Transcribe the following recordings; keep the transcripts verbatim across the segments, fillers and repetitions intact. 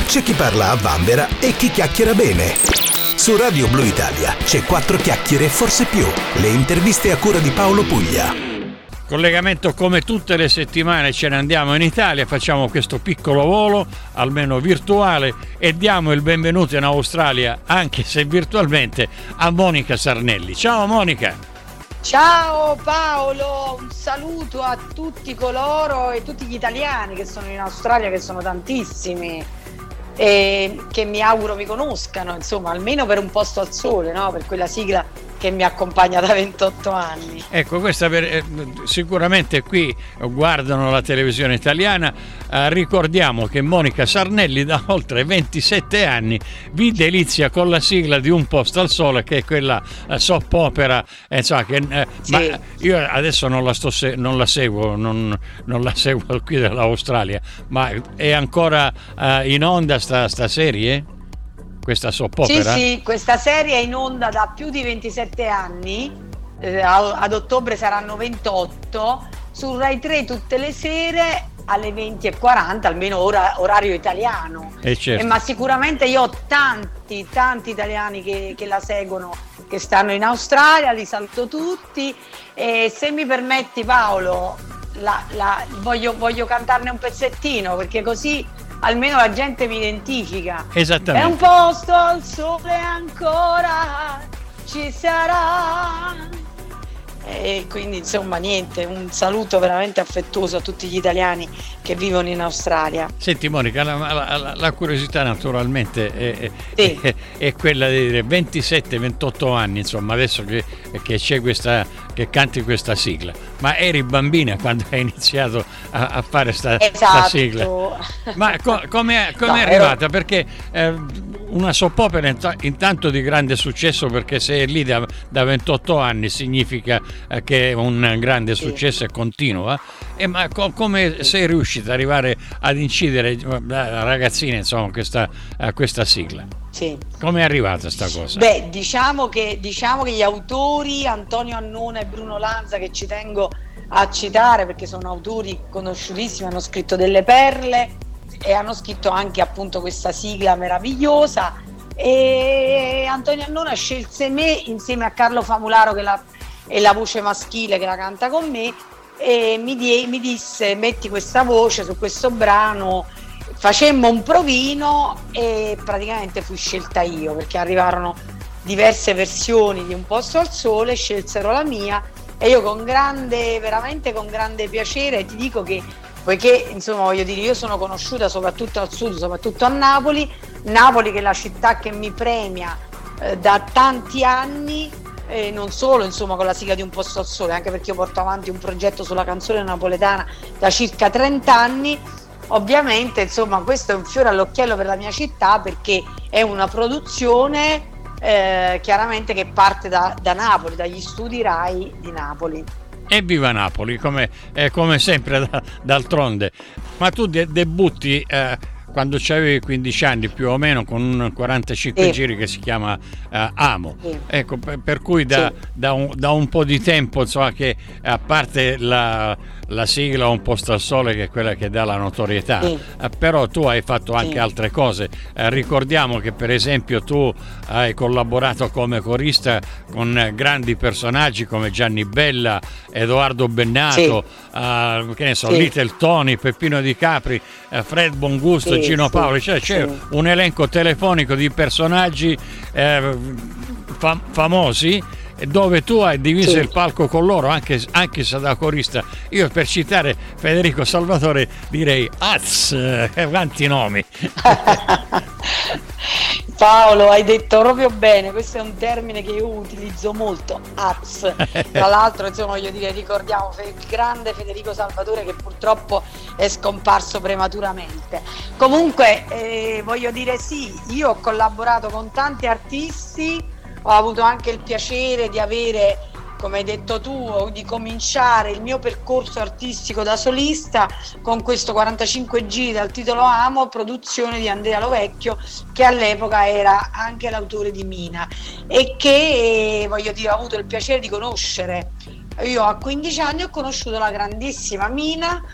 C'è chi parla a vanvera e chi chiacchiera bene. Su Radio Blu Italia c'è Quattro Chiacchiere e forse più. Le interviste a cura di Paolo Puglia. Collegamento come tutte le settimane, ce ne andiamo in Italia, facciamo questo piccolo volo, almeno virtuale, e diamo il benvenuto in Australia, anche se virtualmente, a Monica Sarnelli. Ciao Monica! Ciao Paolo, un saluto a tutti coloro e tutti gli italiani che sono in Australia, che sono tantissimi, e che mi auguro mi conoscano, insomma, almeno per Un posto al sole, no? Per quella sigla che mi accompagna da ventotto anni. Ecco, questa per, eh, sicuramente qui guardano la televisione italiana, eh, ricordiamo che Monica Sarnelli da oltre ventisette anni vi delizia con la sigla di Un posto al sole, che è quella eh, soap opera, eh, insomma, che, eh, sì. Ma io adesso non la, sto se- non la seguo, non, non la seguo qui dall'Australia, ma è ancora eh, in onda sta, sta serie? Questa soap opera? Sì, sì, questa serie è in onda da più di ventisette anni, eh, ad ottobre saranno ventotto, su Rai tre tutte le sere alle venti e quaranta, almeno ora, orario italiano. Eh certo. eh, ma sicuramente io ho tanti, tanti italiani che, che la seguono, che stanno in Australia, li saluto tutti, e se mi permetti Paolo, la, la, voglio, voglio cantarne un pezzettino, perché così almeno la gente mi identifica. Esattamente. È un posto al sole ancora ci sarà. E quindi insomma niente, un saluto veramente affettuoso a tutti gli italiani che vivono in Australia. Senti Monica, la, la, la curiosità naturalmente è, sì. è, è quella di dire ventisette ventotto anni, insomma, adesso che, che c'è questa, che canti questa sigla, ma eri bambina quando hai iniziato a, a fare sta, esatto. sta sigla, ma co, come no, è arrivata? Ero... perché eh, una soap opera intanto di grande successo, perché se è lì da, da ventotto anni significa eh, che è un grande successo, sì. E continua, e ma co- come sei riuscita ad arrivare ad incidere la ragazzina, insomma, questa, a questa sigla? Sì. Come è arrivata sta cosa? Beh, diciamo che, diciamo che gli autori Antonio Annona e Bruno Lanza, che ci tengo a citare perché sono autori conosciutissimi, hanno scritto delle perle e hanno scritto anche appunto questa sigla meravigliosa, e Antonio Annona scelse me insieme a Carlo Famularo, che la, è la voce maschile che la canta con me, e mi, die, mi disse metti questa voce su questo brano. Facemmo un provino e praticamente fui scelta io, perché arrivarono diverse versioni di Un posto al sole, scelsero la mia e io con grande, veramente con grande piacere, ti dico che poiché insomma voglio dire, io sono conosciuta soprattutto al sud, soprattutto a Napoli, Napoli che è la città che mi premia eh, da tanti anni, eh, non solo insomma con la sigla di Un posto al sole, anche perché io porto avanti un progetto sulla canzone napoletana da circa trenta anni. Ovviamente insomma questo è un fiore all'occhiello per la mia città, perché è una produzione eh, chiaramente che parte da, da Napoli, dagli studi Rai di Napoli. E viva Napoli, come, eh, come sempre da, d'altronde. Ma tu de- debutti eh, quando avevi quindici anni più o meno, con un quarantacinque sì. giri che si chiama eh, Amo. Sì. Ecco, per, per cui da, sì. da, un, da un po' di tempo, insomma, che a parte la, la sigla Un posto al sole, che è quella che dà la notorietà, sì. eh, però tu hai fatto anche sì. altre cose. Eh, ricordiamo che per esempio tu hai collaborato come corista con grandi personaggi come Gianni Bella, Edoardo Bennato, sì. eh, che ne so, sì. Little Tony, Peppino Di Capri, eh, Fred Bongusto, sì, Gino sì, Paoli, cioè c'è sì. un elenco telefonico di personaggi eh, fam- famosi, dove tu hai diviso sì. il palco con loro, anche, anche se da corista. Io, per citare Federico Salvatore, direi az, eh, quanti nomi. Paolo, hai detto proprio bene, questo è un termine che io utilizzo molto, az. Tra l'altro, insomma, voglio dire, ricordiamo il grande Federico Salvatore, che purtroppo è scomparso prematuramente. Comunque, eh, voglio dire, sì, io ho collaborato con tanti artisti, ho avuto anche il piacere di avere, come hai detto tu, di cominciare il mio percorso artistico da solista con questo quarantacinque giri dal titolo Amo, produzione di Andrea Lovecchio, che all'epoca era anche l'autore di Mina e che, voglio dire, ho avuto il piacere di conoscere. Io a quindici anni ho conosciuto la grandissima Mina,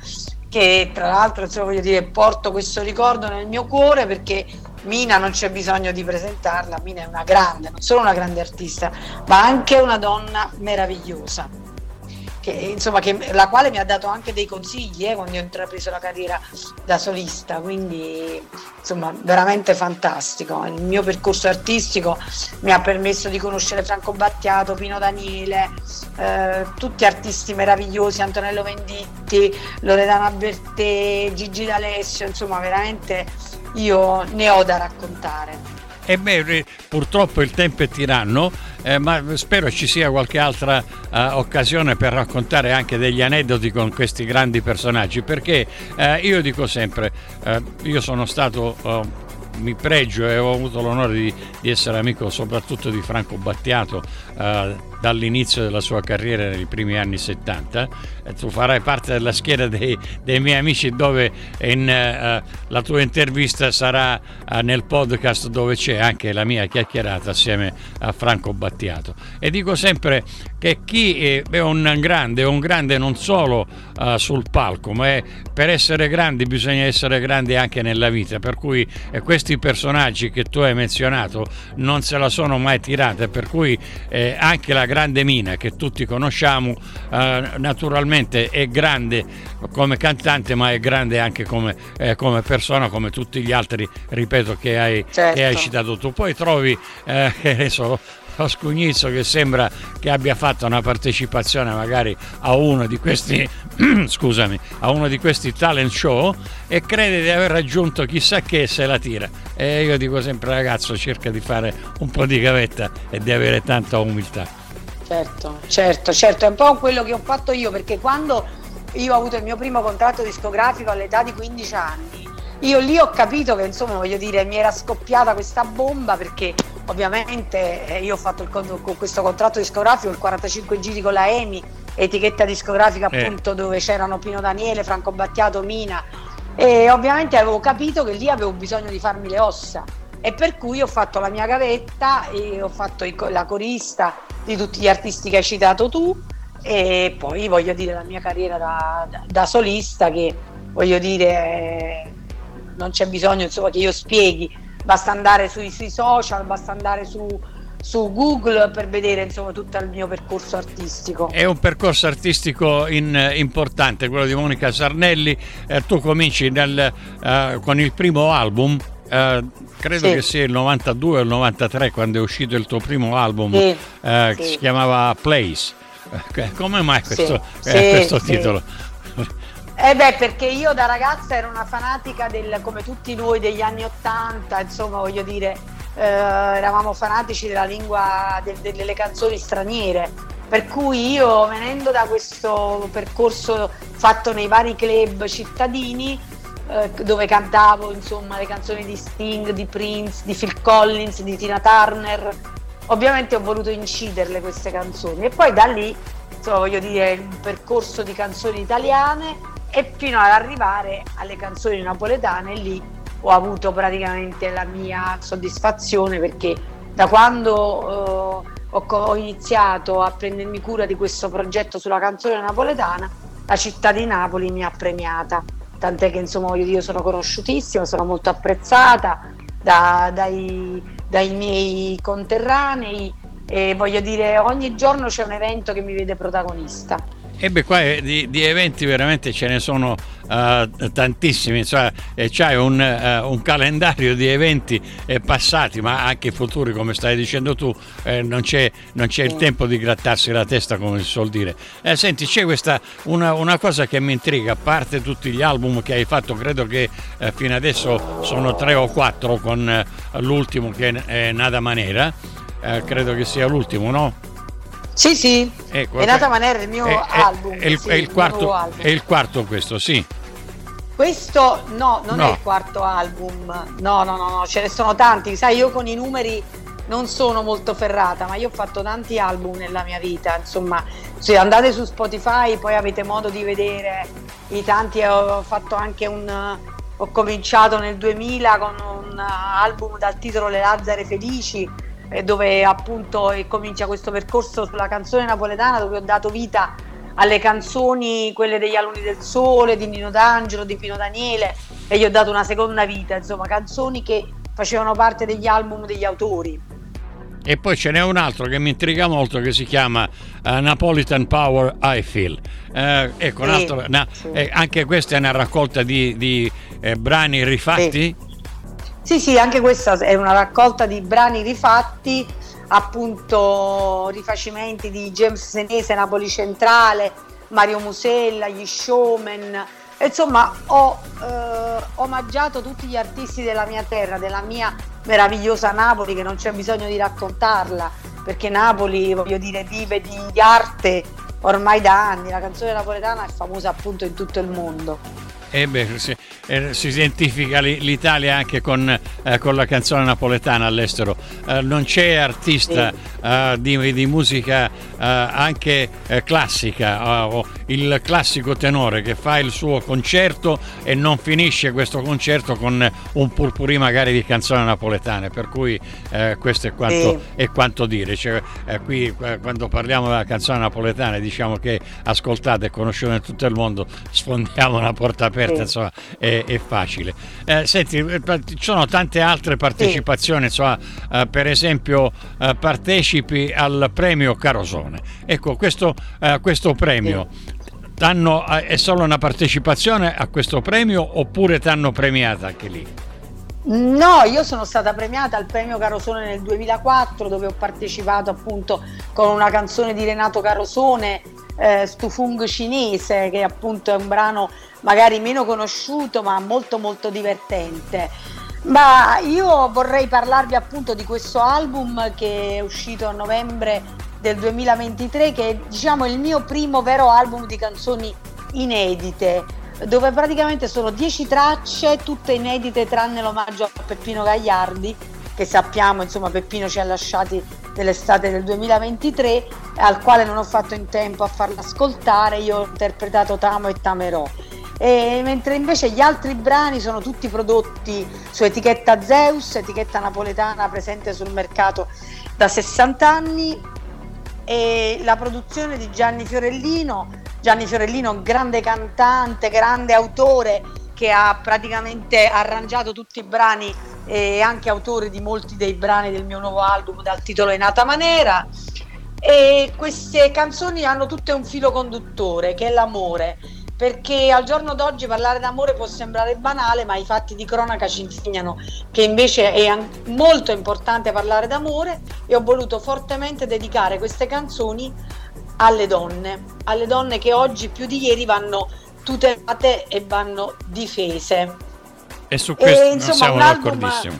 che tra l'altro, insomma, voglio dire, porto questo ricordo nel mio cuore, perché Mina non c'è bisogno di presentarla. Mina è una grande, non solo una grande artista, ma anche una donna meravigliosa, che, insomma, che, la quale mi ha dato anche dei consigli eh, quando ho intrapreso la carriera da solista, quindi insomma veramente fantastico. Il mio percorso artistico mi ha permesso di conoscere Franco Battiato, Pino Daniele, eh, tutti artisti meravigliosi, Antonello Venditti, Loredana Bertè, Gigi D'Alessio, insomma veramente io ne ho da raccontare. E beh, purtroppo il tempo è tiranno, eh, ma spero ci sia qualche altra uh, occasione per raccontare anche degli aneddoti con questi grandi personaggi, perché uh, io dico sempre, uh, io sono stato, uh, mi pregio e ho avuto l'onore di, di essere amico soprattutto di Franco Battiato uh, dall'inizio della sua carriera nei primi anni settanta. E tu farai parte della schiera dei, dei miei amici, dove in, uh, la tua intervista sarà uh, nel podcast, dove c'è anche la mia chiacchierata assieme a Franco Battiato. E dico sempre che chi è un grande è un grande non solo uh, sul palco, ma è, per essere grandi bisogna essere grandi anche nella vita, per cui eh, questi personaggi che tu hai menzionato non se la sono mai tirata, per cui eh, anche la grande Mina che tutti conosciamo eh, naturalmente è grande come cantante, ma è grande anche come, eh, come persona, come tutti gli altri, ripeto, che hai, certo. che hai citato tu. Poi trovi eh, che ne so, lo Scugnizzo, che sembra che abbia fatto una partecipazione magari a uno di questi scusami, a uno di questi talent show, e crede di aver raggiunto chissà che, se la tira. E io dico sempre, ragazzo, cerca di fare un po' di gavetta e di avere tanta umiltà. Certo, certo, certo, è un po' quello che ho fatto io, perché quando io ho avuto il mio primo contratto discografico all'età di quindici anni, io lì ho capito che, insomma, voglio dire, mi era scoppiata questa bomba, perché ovviamente eh, io ho fatto il, con questo contratto discografico, il quarantacinque giri con la EMI, etichetta discografica appunto eh. dove c'erano Pino Daniele, Franco Battiato, Mina, e ovviamente avevo capito che lì avevo bisogno di farmi le ossa, e per cui ho fatto la mia gavetta e ho fatto il, la corista di tutti gli artisti che hai citato tu, e poi voglio dire la mia carriera da, da, da solista, che voglio dire eh, non c'è bisogno, insomma, che io spieghi, basta andare sui, sui social, basta andare su, su Google per vedere, insomma, tutto il mio percorso artistico. È un percorso artistico in, importante quello di Monica Sarnelli. Eh, tu cominci nel, uh, con il primo album, uh, credo sì. che sia il novantadue o il novantatré, quando è uscito il tuo primo album, sì. uh, sì. che si chiamava Place. Come mai questo, sì. eh, questo sì. titolo? Eh beh, perché io da ragazza ero una fanatica del, come tutti noi, degli anni ottanta, insomma, voglio dire, eh, eravamo fanatici della lingua, de, de, delle canzoni straniere, per cui io, venendo da questo percorso fatto nei vari club cittadini, eh, dove cantavo, insomma, le canzoni di Sting, di Prince, di Phil Collins, di Tina Turner, ovviamente ho voluto inciderle queste canzoni, e poi da lì, insomma, voglio dire, il percorso di canzoni italiane, e fino ad arrivare alle canzoni napoletane. Lì ho avuto praticamente la mia soddisfazione, perché da quando eh, ho, ho iniziato a prendermi cura di questo progetto sulla canzone napoletana, la città di Napoli mi ha premiata, tant'è che, insomma, voglio dire, io sono conosciutissima, sono molto apprezzata da, dai, dai miei conterranei, e voglio dire, ogni giorno c'è un evento che mi vede protagonista. E beh, qua di, di eventi veramente ce ne sono uh, tantissimi, cioè, e c'hai un, uh, un calendario di eventi eh, passati, ma anche futuri, come stai dicendo tu, eh, non c'è, non c'è il tempo di grattarsi la testa, come si suol dire. Eh, senti, c'è questa una, una cosa che mi intriga, a parte tutti gli album che hai fatto, credo che eh, fino adesso sono tre o quattro, con eh, l'ultimo che è Nada Manera, eh, credo che sia l'ultimo, no? Sì, sì, ecco, è Nata Manera, il mio è, album. È, è, sì, è, il quarto, album. È il quarto questo, sì. Questo no, non no. è il quarto album, no, no, no, no, ce ne sono tanti, sai, io con i numeri non sono molto ferrata, ma io ho fatto tanti album nella mia vita, insomma, se andate su Spotify poi avete modo di vedere i tanti, ho fatto anche un, ho cominciato nel duemila con un album dal titolo Le Lazzare Felici, dove appunto comincia questo percorso sulla canzone napoletana, dove ho dato vita alle canzoni, quelle degli Alunni del Sole, di Nino D'Angelo, di Pino Daniele, e gli ho dato una seconda vita, insomma, canzoni che facevano parte degli album degli autori. E poi ce n'è un altro che mi intriga molto, che si chiama uh, Napolitan Power I Feel. Uh, ecco, un sì, altro, na, sì. eh, anche questa è una raccolta di, di eh, brani rifatti? Sì. sì, sì, anche questa è una raccolta di brani rifatti, appunto rifacimenti di James Senese, Napoli Centrale, Mario Musella, gli Showman. Insomma, ho eh, omaggiato tutti gli artisti della mia terra, della mia meravigliosa Napoli, che non c'è bisogno di raccontarla, perché Napoli, voglio dire, vive di, di arte ormai da anni. La canzone napoletana è famosa appunto in tutto il mondo. Eh beh, si, eh, si identifica l'Italia anche con, eh, con la canzone napoletana all'estero. Eh, non c'è artista sì. eh, di, di musica eh, anche eh, classica, eh, o il classico tenore che fa il suo concerto e non finisce questo concerto con un purpurì magari di canzoni napoletane, per cui eh, questo è quanto, sì. è quanto dire. Cioè, eh, qui eh, quando parliamo della canzone napoletana diciamo che ascoltate e conosciuta in tutto il mondo, sfondiamo una porta aperta. Sì. Insomma, è, è facile. Eh, senti, ci sono tante altre partecipazioni, sì. insomma, eh, per esempio eh, partecipi al premio Carosone. Ecco, questo, eh, questo premio sì. t'hanno, eh, è solo una partecipazione a questo premio oppure ti hanno premiata anche lì? No, io sono stata premiata al premio Carosone nel duemilaquattro, dove ho partecipato appunto con una canzone di Renato Carosone, eh, Stufung cinese, che appunto è un brano magari meno conosciuto ma molto molto divertente. Ma io vorrei parlarvi appunto di questo album che è uscito a novembre del duemilaventitré, che è, diciamo, il mio primo vero album di canzoni inedite, dove praticamente sono dieci tracce, tutte inedite tranne l'omaggio a Peppino Gagliardi, che sappiamo, insomma, Peppino ci ha lasciati nell'estate del duemilaventitré, al quale non ho fatto in tempo a farla ascoltare. Io ho interpretato T'amo e T'amerò. E mentre invece gli altri brani sono tutti prodotti su etichetta Zeus, etichetta napoletana presente sul mercato da sessanta anni, e la produzione di Gianni Fiorellino. Gianni Fiorellino, grande cantante, grande autore, che ha praticamente arrangiato tutti i brani e anche autore di molti dei brani del mio nuovo album dal titolo È nata Manera. E queste canzoni hanno tutte un filo conduttore, che è l'amore, perché al giorno d'oggi parlare d'amore può sembrare banale, ma i fatti di cronaca ci insegnano che invece è molto importante parlare d'amore, e ho voluto fortemente dedicare queste canzoni alle donne, alle donne che oggi più di ieri vanno tutelate e vanno difese. E su questo e, non insomma, siamo un album, d'accordissimo.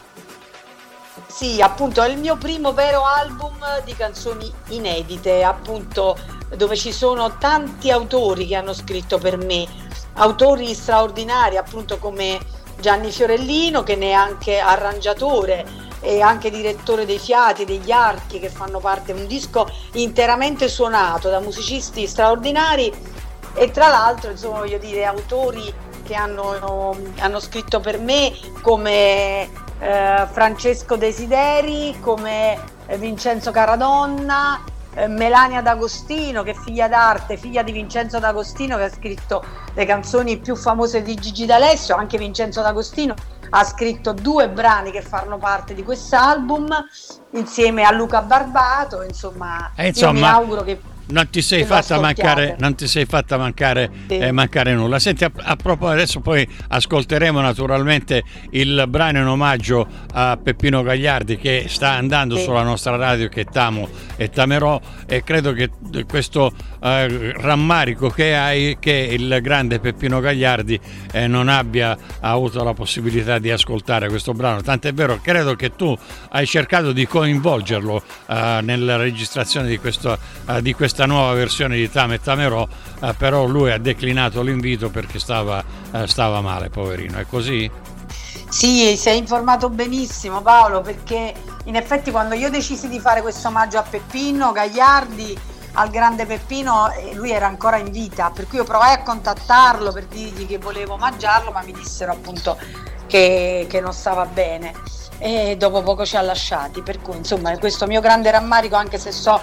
Sì, appunto è il mio primo vero album di canzoni inedite, appunto, dove ci sono tanti autori che hanno scritto per me, autori straordinari, appunto come Gianni Fiorellino, che ne è anche arrangiatore e anche direttore dei fiati, degli archi, che fanno parte di un disco interamente suonato da musicisti straordinari, e tra l'altro, insomma, voglio dire, autori che hanno, hanno scritto per me come eh, Francesco Desideri, come eh, Vincenzo Caradonna, eh, Melania D'Agostino, che è figlia d'arte, figlia di Vincenzo D'Agostino, che ha scritto le canzoni più famose di Gigi D'Alessio. Anche Vincenzo D'Agostino ha scritto due brani che fanno parte di quest'album insieme a Luca Barbato. Insomma, eh, insomma, io mi auguro che non ti sei fatta mancare, non ti sei fatta mancare, sì. eh, mancare nulla. Senti, a, a proposito, adesso poi ascolteremo naturalmente il brano in omaggio a Peppino Gagliardi, che sta andando sì. sulla nostra radio, che T'amo e T'amerò, e credo che questo eh, rammarico che hai, che il grande Peppino Gagliardi eh, non abbia avuto la possibilità di ascoltare questo brano, tant'è vero, credo che tu hai cercato di coinvolgerlo eh, nella registrazione di questo eh, di questa nuova versione di T'amo e T'amerò, eh, però lui ha declinato l'invito perché stava, eh, stava male, poverino. È così? Sì, sei informato benissimo, Paolo, perché in effetti quando io decisi di fare questo omaggio a Peppino Gagliardi, al grande Peppino, lui era ancora in vita, per cui io provai a contattarlo per dirgli che volevo omaggiarlo, ma mi dissero appunto che, che non stava bene, e dopo poco ci ha lasciati, per cui insomma questo mio grande rammarico, anche se so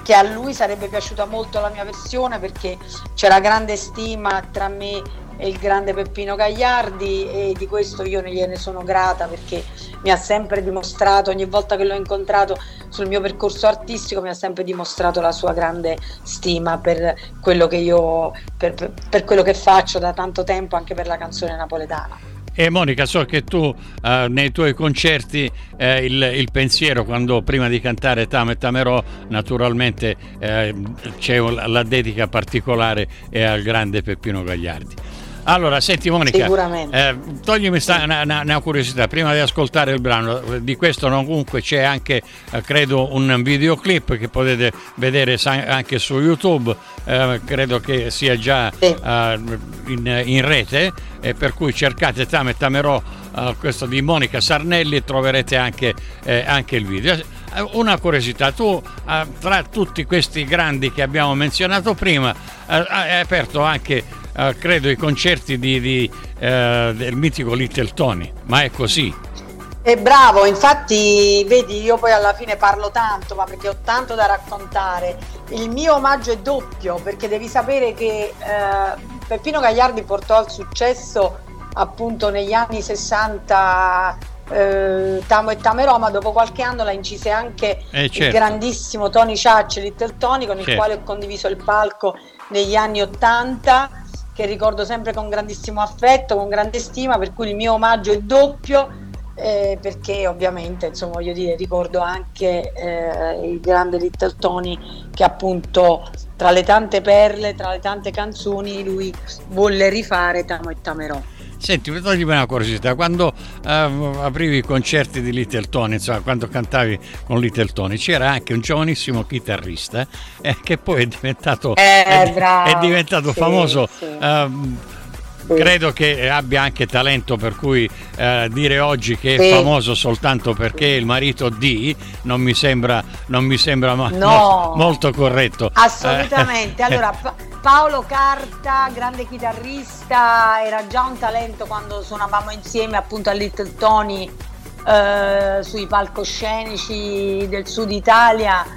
che a lui sarebbe piaciuta molto la mia versione, perché c'era grande stima tra me e il grande Peppino Gagliardi, e di questo io gliene sono grata, perché mi ha sempre dimostrato, ogni volta che l'ho incontrato sul mio percorso artistico, mi ha sempre dimostrato la sua grande stima per quello che io per, per, per quello che faccio da tanto tempo, anche per la canzone napoletana. E Monica, so che tu eh, nei tuoi concerti eh, il, il pensiero, quando prima di cantare Tamo e Tamerò, naturalmente eh, c'è la dedica particolare è al grande Peppino Gagliardi. Allora, senti Monica, eh, toglimi sta, una, una, una curiosità, prima di ascoltare il brano, di questo no, comunque c'è anche, eh, credo, un videoclip che potete vedere anche su YouTube, eh, credo che sia già eh, in, in rete, e per cui cercate Tamo e Tamerò, eh, questo di Monica Sarnelli, e troverete anche, eh, anche il video. Una curiosità, tu eh, tra tutti questi grandi che abbiamo menzionato prima, eh, hai aperto anche Uh, credo i concerti di, di, uh, del mitico Little Tony, ma è così? È bravo, infatti vedi, io poi alla fine parlo tanto, ma perché ho tanto da raccontare. Il mio omaggio è doppio, perché devi sapere che uh, Peppino Gagliardi portò al successo appunto negli anni sessanta uh, Tamo e Tamerò, ma dopo qualche anno la incise anche eh, certo. il grandissimo Tony Ciacci, Little Tony, con il certo. quale ho condiviso il palco negli anni ottanta, che ricordo sempre con grandissimo affetto, con grande stima, per cui il mio omaggio è doppio, eh, perché ovviamente, insomma, voglio dire, ricordo anche eh, il grande Little Tony, che appunto tra le tante perle, tra le tante canzoni, lui volle rifare Tamo e Tamerò. Senti, toglimi una curiosità, quando uh, aprivi i concerti di Little Tony, insomma, quando cantavi con Little Tony, c'era anche un giovanissimo chitarrista eh, che poi è diventato, eh, è, bravo, è diventato sì, famoso. Sì. Uh, Credo che abbia anche talento, per cui eh, dire oggi che è sì. famoso soltanto perché è il marito di non mi sembra, non mi sembra ma, no. mo, molto corretto. Assolutamente. Eh. Allora, pa- Paolo Carta, grande chitarrista, era già un talento quando suonavamo insieme appunto a Little Tony eh, sui palcoscenici del sud Italia,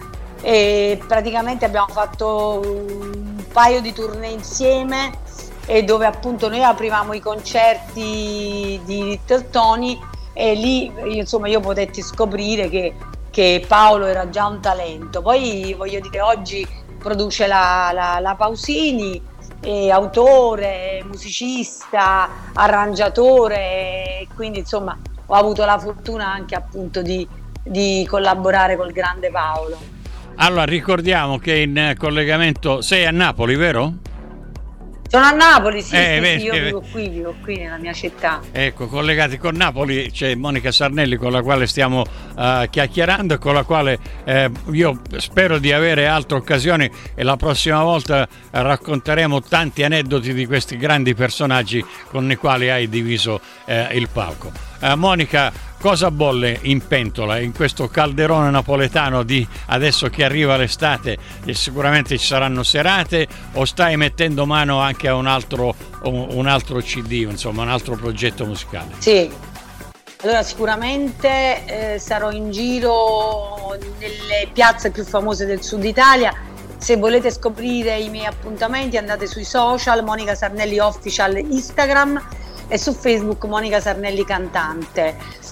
e praticamente abbiamo fatto un paio di tournée insieme, e dove appunto noi aprivamo i concerti di Little Tony, e lì insomma io potetti scoprire che, che Paolo era già un talento. Poi voglio dire, oggi produce la, la, la Pausini, è autore, musicista, arrangiatore, e quindi insomma ho avuto la fortuna anche appunto di, di collaborare col grande Paolo. Allora, ricordiamo che in collegamento sei a Napoli, vero? Sono a Napoli, sì, eh, sì, beh, sì, io eh, vivo qui, vivo qui nella mia città. Ecco, collegati con Napoli c'è Monica Sarnelli, con la quale stiamo uh, chiacchierando, e con la quale eh, io spero di avere altre occasioni, e la prossima volta racconteremo tanti aneddoti di questi grandi personaggi con i quali hai diviso eh, il palco. Uh, Monica, cosa bolle in pentola in questo calderone napoletano di adesso che arriva l'estate, e sicuramente ci saranno serate, o stai mettendo mano anche a un altro, un altro C D, insomma un altro progetto musicale? Sì, allora sicuramente eh, sarò in giro nelle piazze più famose del sud Italia. Se volete scoprire i miei appuntamenti, andate sui social, Monica Sarnelli Official Instagram, e su Facebook Monica Sarnelli Cantante.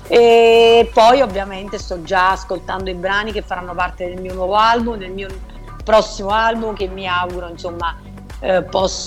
E poi ovviamente sto già ascoltando i brani che faranno parte del mio nuovo album, del mio prossimo album, che mi auguro insomma eh,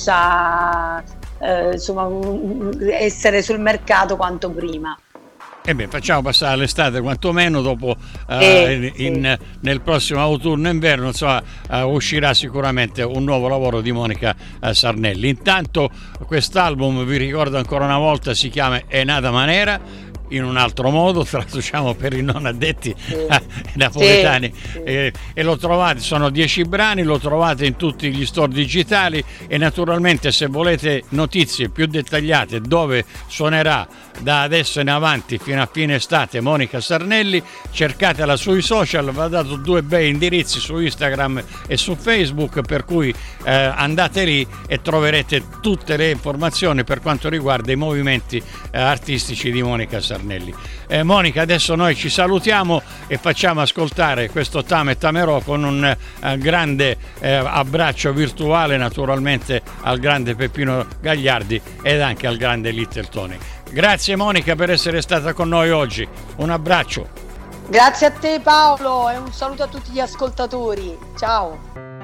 possa eh, insomma essere sul mercato quanto prima. E beh, facciamo passare l'estate quantomeno, dopo eh, in, in, sì. nel prossimo autunno-inverno insomma uh, uscirà sicuramente un nuovo lavoro di Monica uh, Sarnelli. Intanto quest'album, vi ricordo ancora una volta, si chiama È nata manera, in un altro modo, traduciamo per i non addetti sì. napoletani, sì, sì. Eh, e lo trovate, sono dieci brani, lo trovate in tutti gli store digitali, e naturalmente se volete notizie più dettagliate dove suonerà da adesso in avanti fino a fine estate Monica Sarnelli, cercatela sui social, vi ho dato due bei indirizzi su Instagram e su Facebook, per cui eh, andate lì e troverete tutte le informazioni per quanto riguarda i movimenti eh, artistici di Monica Sarnelli. Sarnelli. Eh, Monica, adesso noi ci salutiamo e facciamo ascoltare questo Tame Tamerò con un eh, grande eh, abbraccio virtuale naturalmente al grande Peppino Gagliardi ed anche al grande Little Tony. Grazie Monica per essere stata con noi oggi, un abbraccio. Grazie a te Paolo e un saluto a tutti gli ascoltatori, ciao.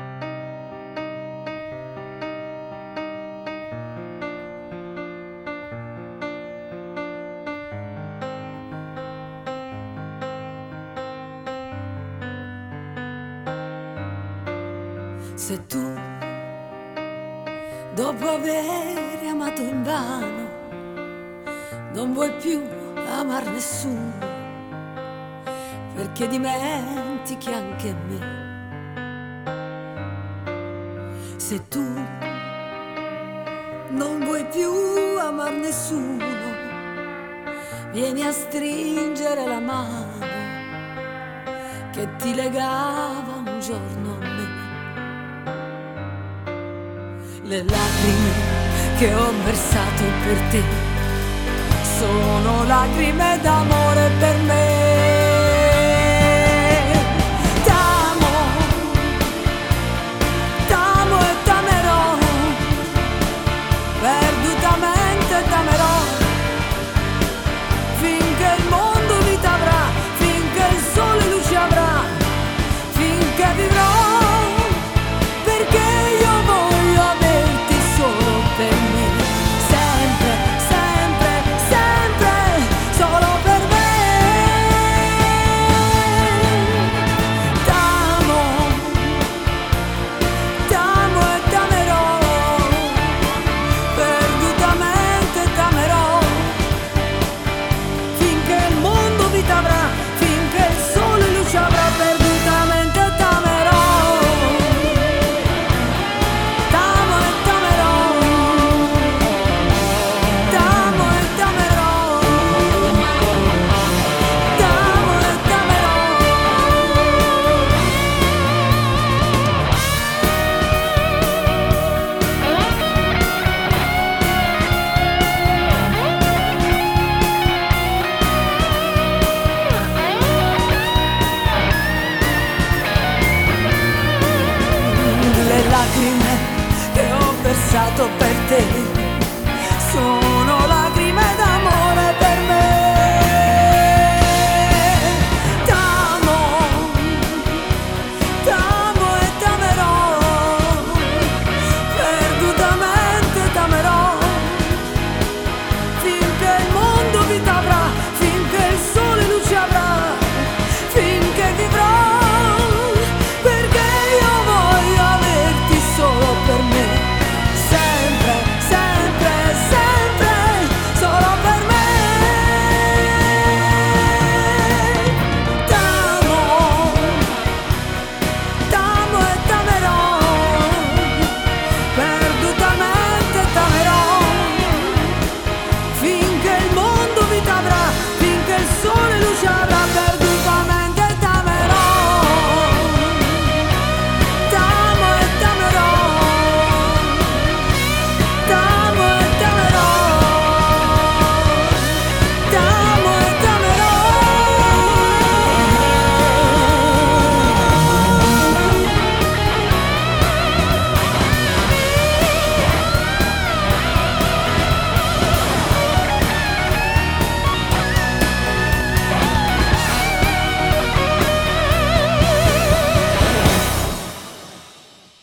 Se tu, dopo aver amato invano, non vuoi più amar nessuno, perché dimentichi anche me. Se tu non vuoi più amar nessuno, vieni a stringere la mano che ti legava un giorno a me. Le lacrime che ho versato per te sono lacrime d'amore per me.